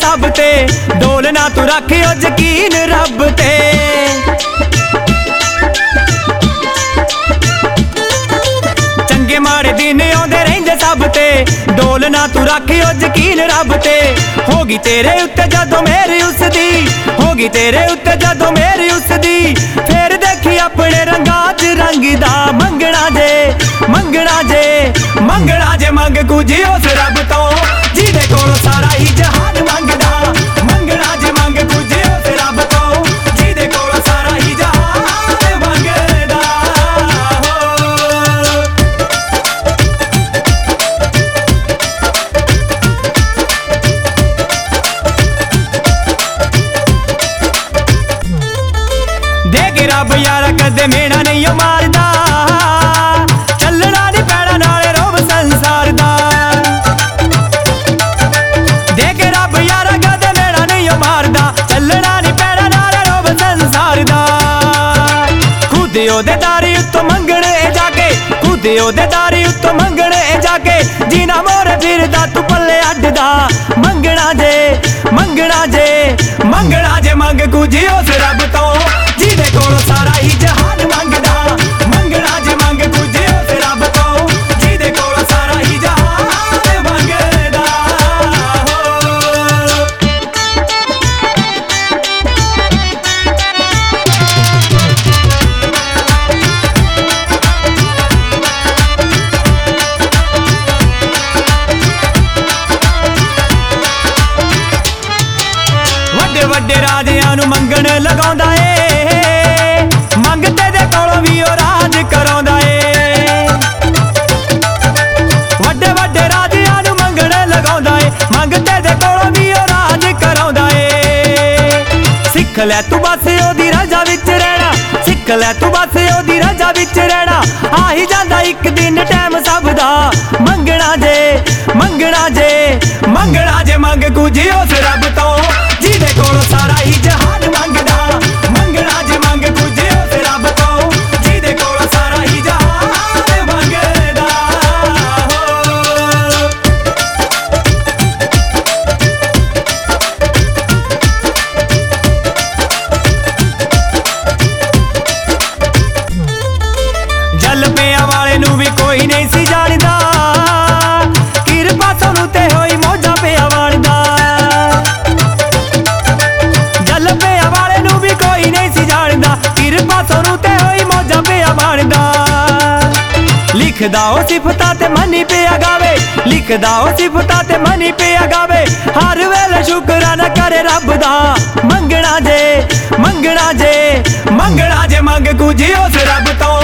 सब ते, डोल ना तू रख ओ यकीन रब ते। चंगे माड़े दिन आउंदे रहिंदे सब ते, डोल ना तू रख ओ यकीन रब ते। होगी तेरे उत्ते जदों मेरी उसदी, होगी तेरे उत्ते जदों मेरी उसदी, फिर देखी अपने रंगां च रंगदा। मंगना जे मंगना जे मंगना जे मंग कुछ उस रब तो, जिहदे कोलों सारा ही जहान मंगदा। मंगना जे मंग कुछ उस रब तो, जिहदे कोलों सारा ही जहान मंगदा हो। देख रब यारा कदे मेरा नहीं ओ मारदा, चलना नहीं पैना नाले रोब संसार दा। देख रब यारा कदे मेरा नहीं ओ मारदा, चलना नहीं पैना नाले रोब संसार दा। खुद ओदे दारी उत्तों मंगणे जाके, खुद ओदे दारी उत्तों मंगणे जाके, जीना मोरे फिरदा तू पल्ले अड्डदा। मंगना जे मंगना जे मंगना जे मंग कुछ उस रब तो, जिहदे कोलों सारा ही जहान मंगदा। मंगना जे मंग कुछ उस रब तो, जिहदे कोलों सारा ही जहान मंगदा हो। वड्डे वड्डे राजियां नूं मंगण लगाउंदा ए, मंगते दे कोलों भी ओ राज कराउंदा ए। वड्डे वड्डे राजियां नूं मंगण लगाउंदा ए, मंगते दे कोलों भी ओ राज कराउंदा ए। सिख लै तू बस ओदी रजा विच रहना, सिख लै तू बस ओदी रजा विच रहना। आ ही जांदा इक दिन टैम सब दा। मंगना जे मंगना जे मंगना जे मंग कुछ उस रब तो, जिहदे कोलों सारा ही जहान मंगदा। मंगना जे मंग कुछ उस रब तो, जिहदे कोलों सारा ही जहान मंगदा हो। जल पिया वाले नूं भी कोई नहीं सी जाणदा, किरपा सोनू ते होई मौजा पिया वाणदा। जल पिया वाले नूं भी कोई नहीं सी जाणदा, किरपा सोनू ते होई मौजा पिया वाणदा। लिखदा ओ सिफतां ते मनी पिया गावे, लिखदा ओ सिफतां ते मनी पिया गावे, हर वेले शुकराना करे रब दा। मंगना जे मंगना जे मंगना जे मंग कुछ उस रब तो,